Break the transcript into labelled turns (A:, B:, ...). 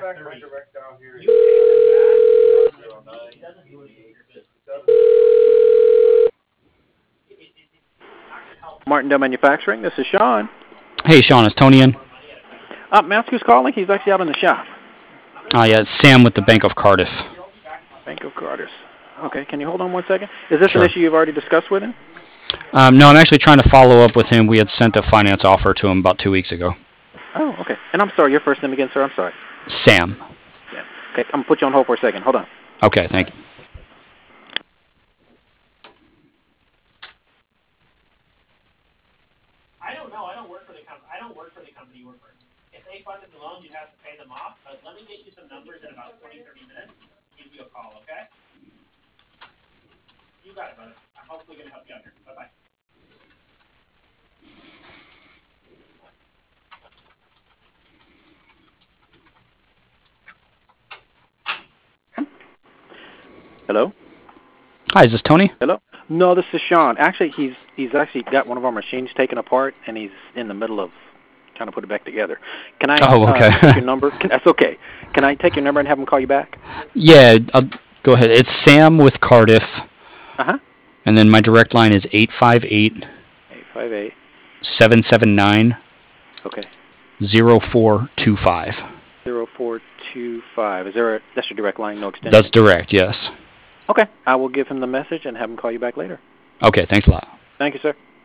A: Martindale Manufacturing. This is Sean.
B: Hey, Sean, is Tony in?
A: Mask who's calling. He's actually out in the shop.
B: Yeah, it's Sam with the Bank of Cardiff.
A: Bank of Cardiff. Okay, can you hold on 1 second? Is this
B: Sure.
A: an issue you've already discussed with him?
B: No, I'm actually trying to follow up with him. We had sent a finance offer to him about 2 weeks ago.
A: Oh, okay. And I'm sorry, your first name again, sir? I'm sorry.
B: Sam.
A: Yeah. Okay, I'm going to put you on hold for a second. Hold on.
B: Okay, thank you.
A: I don't know. I don't work for the company you work for. If they funded the loans, you'd have to pay them off. But let me get you some numbers in about 20, 30 minutes. Give you a call, okay? You got it, brother. I'm hopefully going to help you out here. Bye-bye. Hello?
B: Hi, is this Tony?
A: Hello? No, this is Sean. Actually, he's actually got one of our machines taken apart, and he's in the middle of trying to put it back together. Can I take your number? That's okay. Can I take your number and have him call you back?
B: Yeah, go ahead. It's Sam with Cardiff.
A: Uh-huh.
B: And then my direct line is 858 779
A: Okay.
B: 0425.
A: 0425. That's your direct line, no extension?
B: That's direct, yes.
A: Okay. I will give him the message and have him call you back later.
B: Okay, thanks a lot.
A: Thank you, sir.